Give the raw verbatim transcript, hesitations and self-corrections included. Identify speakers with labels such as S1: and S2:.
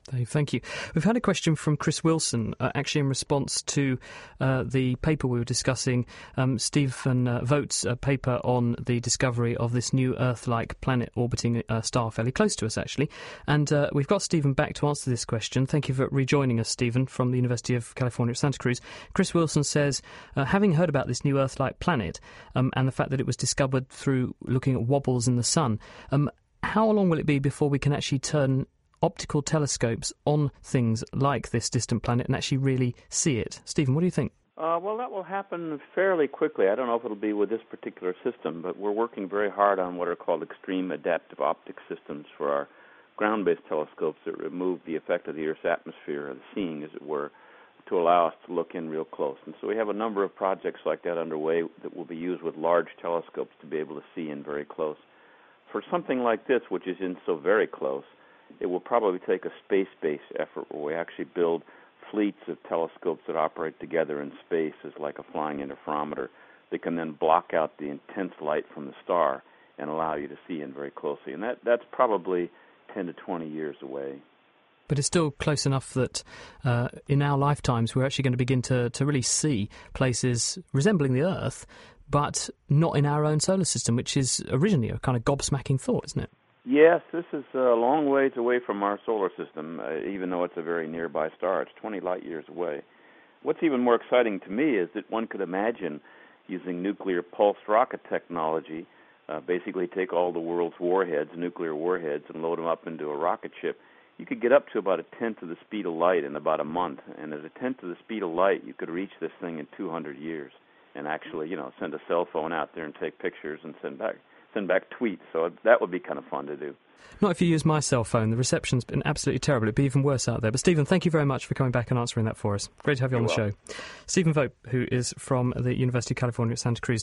S1: Dave, thank you. We've had a question from Chris Wilson, uh, actually in response to uh, the paper we were discussing, um, Stephen uh, Vogt's uh, paper on the discovery of this new Earth-like planet orbiting a star fairly close to us, actually. And uh, we've got Stephen back to answer this question. Thank you for rejoining us, Stephen, from the University of California at Santa Cruz. Chris Wilson says, uh, having heard about this new Earth-like planet um, and the fact that it was discovered through looking at wobbles in the sun, um, how long will it be before we can actually turn optical telescopes on things like this distant planet and actually really see it? Stephen, what do you think?
S2: Uh, well, that will happen fairly quickly. I don't know if it'll be with this particular system, but we're working very hard on what are called extreme adaptive optics systems for our ground-based telescopes that remove the effect of the Earth's atmosphere, or the seeing, as it were, to allow us to look in real close. And so we have a number of projects like that underway that will be used with large telescopes to be able to see in very close. For something like this, which is in so very close, it will probably take a space-based effort where we actually build fleets of telescopes that operate together in space as like a flying interferometer that can then block out the intense light from the star and allow you to see in very closely. And that, that's probably ten to twenty years away.
S1: But it's still close enough that uh, in our lifetimes we're actually going to begin to, to really see places resembling the Earth, but not in our own solar system, which is originally a kind of gobsmacking thought, isn't it?
S2: Yes, this is a long ways away from our solar system, uh, even though it's a very nearby star. It's twenty light years away. What's even more exciting to me is that one could imagine using nuclear pulsed rocket technology, uh, basically take all the world's warheads, nuclear warheads, and load them up into a rocket ship. You could get up to about a tenth of the speed of light in about a month, and at a tenth of the speed of light, you could reach this thing in two hundred years and actually, you know, send a cell phone out there and take pictures and send back send back tweets. So that would be kind of fun to do.
S1: Not if you use my cell phone. The reception's been absolutely terrible. It'd be even worse out there. But Stephen, thank you very much for coming back and answering that for us. Great to have you on the show. Stephen Vogt, who is from the University of California at Santa Cruz.